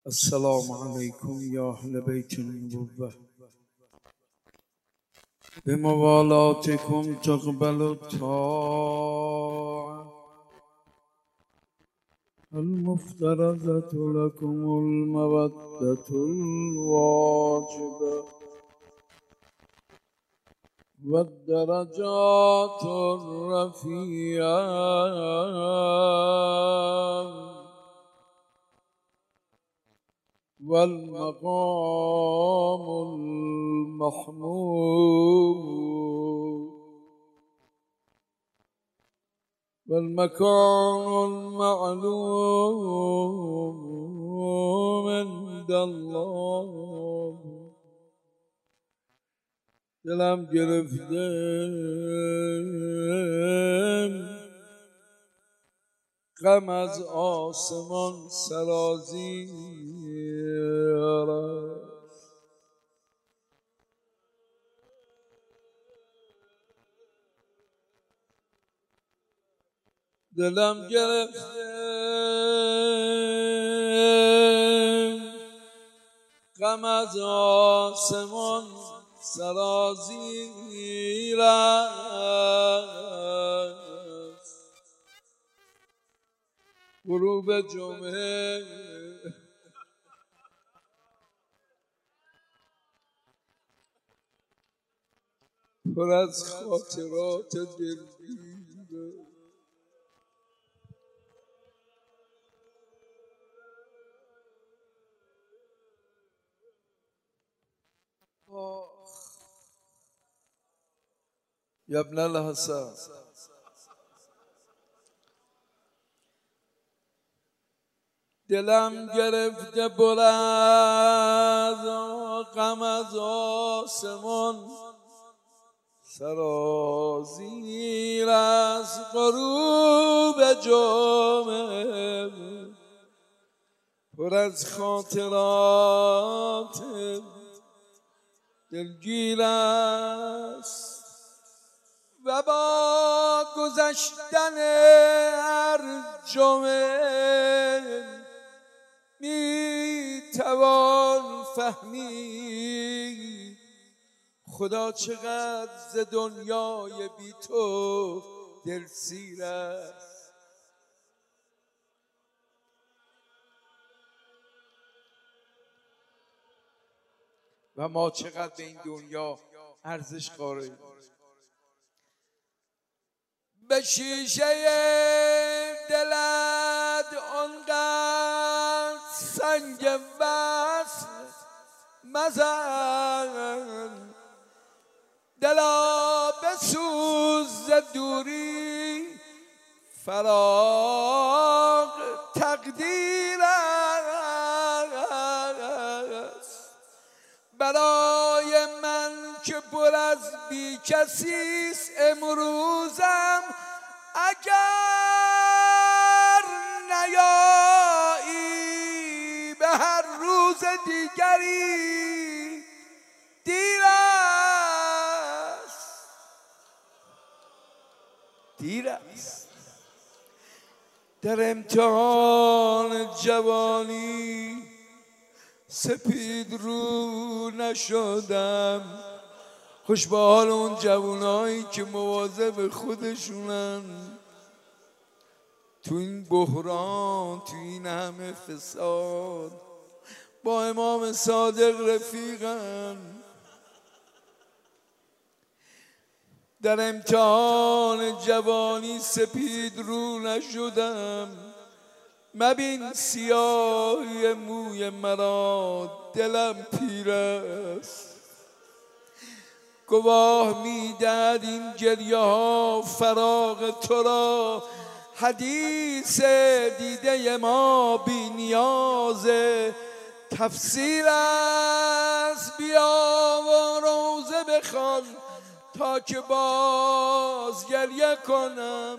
السلام عليكم يا أهل بيت النبوة بموالاتكم تقبل الطاعة المفترضة لكم المودة الواجبة والدرجات الرفيعة والمقام المحمود والمكان المعلوم عند الله. دلم گرفته غم از آسمان سرازیر است. دلم گرفته غم از آسمان سرازیر است. غروب جمعه پر از خاطرات دلگیر. یا ابن الحسن، دلم گرفته برد غم از آسمان سرازیر از غروب جمعه پر از خاطرات دلگیر است و با گذشتن هر جمعه می توان فهمید خدا چقدر ز دنیای بی تو دلسیر است. و ما چقدر به این دنیا ارزش قائلیم. به شیشه دلت آنقدر سنگ وصل مزن، دلا بسوز ز دوری فراق تقدیر است. برای من که پر از بی کسیست امروزم، اگر نیایی به هر روز دیگری دیر است. دیر است. در امتحان جوانی سپید رو نشدم، خوش به حال اون جوانایی که مواظب خودشونن تو این بحران، تو این همه فساد، با امام صادق رفیقن. در امتحان جوانی سپید رو نشدم، مبین سیاهی موی مرا، دلم پیر است. گواه میدهد این گریه ها فراق تو را، حدیث دیده ما بی نیاز تفسیر است. بیا و روزه بخوان تا که باز گریه کنم.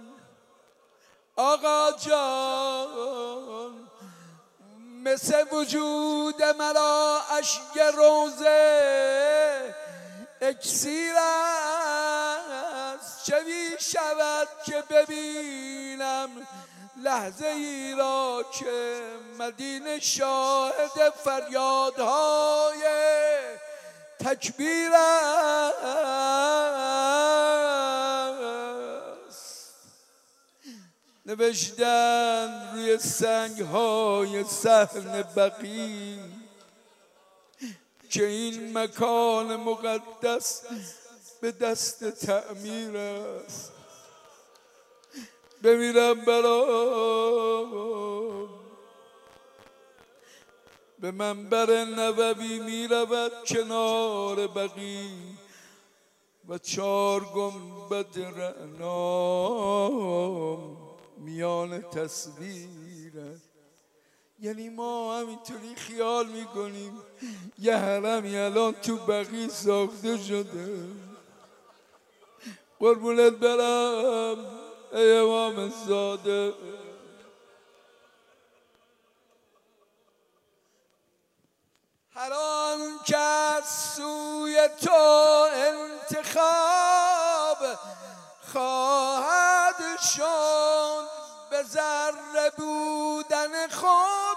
آقا جان، مثل وجود مرا اشک روزه اکسیر است. چه می شود که ببینم لحظه ای را که مدینه شاهد فریادهای تکبیر است. نوشتن روی سنگ‌های صحن بقیع که این مکان مقدس به دست تعمیر است. بمیرم برام به منبر نبوی می رود کنار بقیع و 4 گنبد رعنا میان تصویر است. یعنی ما همینطوری خیال میکنیم یه حرمی الان تو بقیع ساخته شده. قربونت برم ای امام زاده. هر آن که از سوی تو انتخاب خواهد شد به ذره بودن خود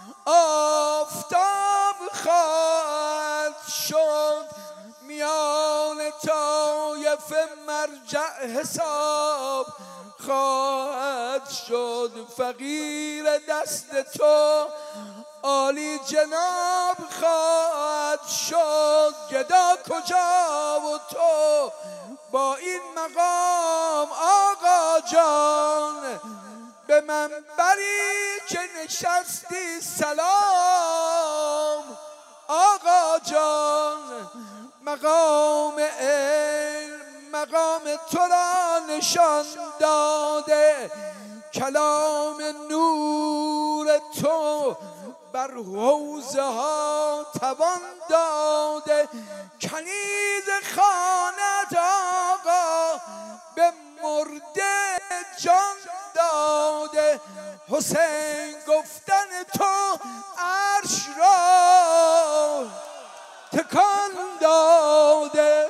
آفتاب خواهد شد. میان طایف مرجع حساب خواهد شد. فقیر دست تو عالی جناب خواهد شد. گدا کجا و تو با این مقام آقا جان به منبری که نشستی سلام آقا جان. مقام علم مقام تو را نشان داده. کلام نور تو بر حوضه ها توان داده. کنیز خانت آقا به مرده جان داده. حسین گفتن تو عرش را تکان داده.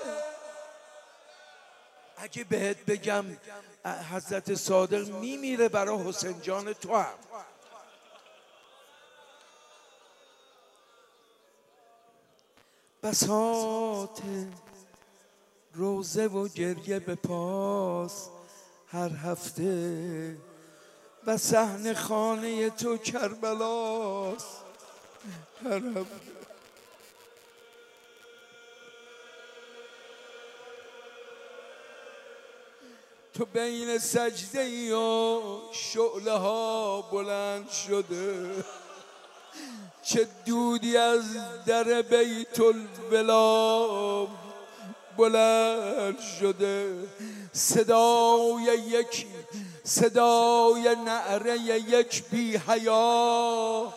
اگه بهت بگم حضرت صادق میمیره برای حسین جان تو هم. بساط روزه و گریه به پاس هر هفته و صحن خانه تو کربلاست هر هفته. تو بین سجده ای و شعله ها بلند شده. چه دودی از در بیت الولا بلند شده. صدای نعره یک بی حیا.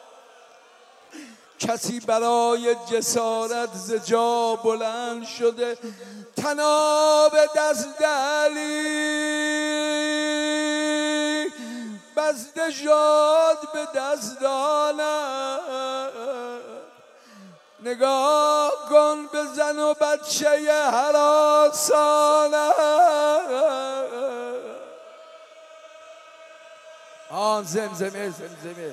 کسی برای جسارت ز جا بلند شده. طناب دست علی بسته شد به دستانم. نگاه کن به زن و بچه هراسانم. زمزمه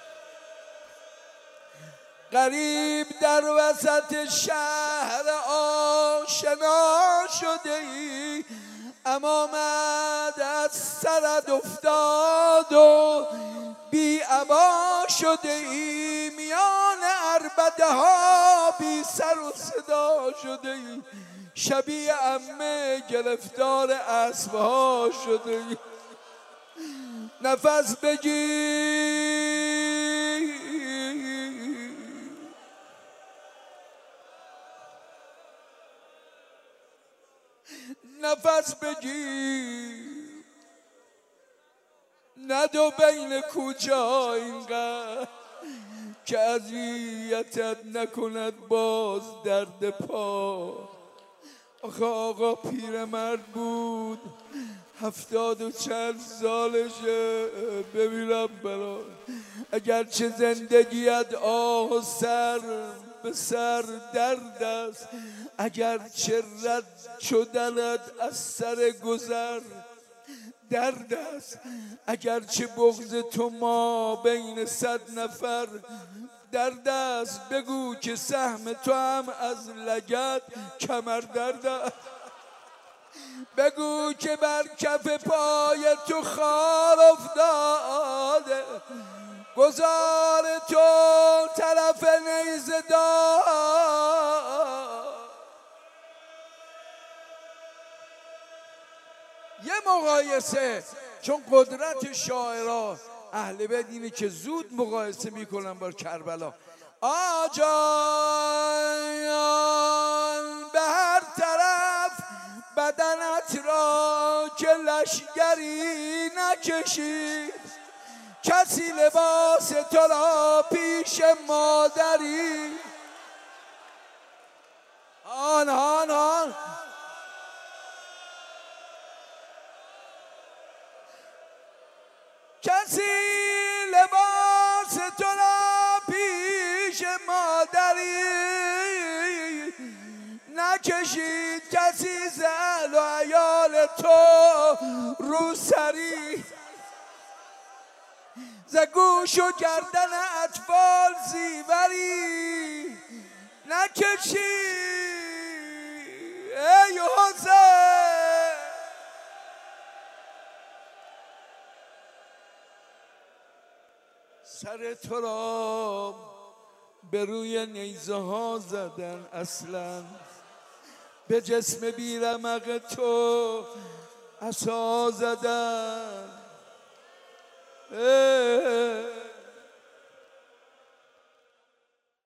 غریب در وسط شهر آشنا شده ای. امامت از سرت افتاد و بی عبا شده ای. میان عربده ها بی سر و صدا شده ای. شبیه عمه گرفتار اسب ها شده ای. نفس بگیر نفس بگیر. ندو بین کوچه ها اینقدر که اذیتت نکند باز درد پا. آخه آقا پیرمرد بود 70 و چند سالشه. بمیرم برات اگرچه زندگیت آه و سر به سر درد است. اگرچه رد شدنت از سر گذر درد است. اگرچه بغض تو ما بین 100 نفر درد است. بگو که سهم تو هم از لگد کمر درد است. بگو که بر کف پای تو خار افتاده، گذار تو طرف نیزه دار. یه مقایسه، چون قدرت شاعرها اهل بیت اینه که زود مقایسه میکنن با کربلا. آجان به هر طرف بدنت را که لشگری نکشید، کسی لباس تو را پیش مادری. آن کسی لباس تو را پیش مادری نکشید، کسی زل و عیال تو روسری. ز گوش و گردن اطفال زیوری نکشید. ای حسین سر تو را به روی نیزه ها زدن، اصلا به جسم بیرمق تو عصا زدن.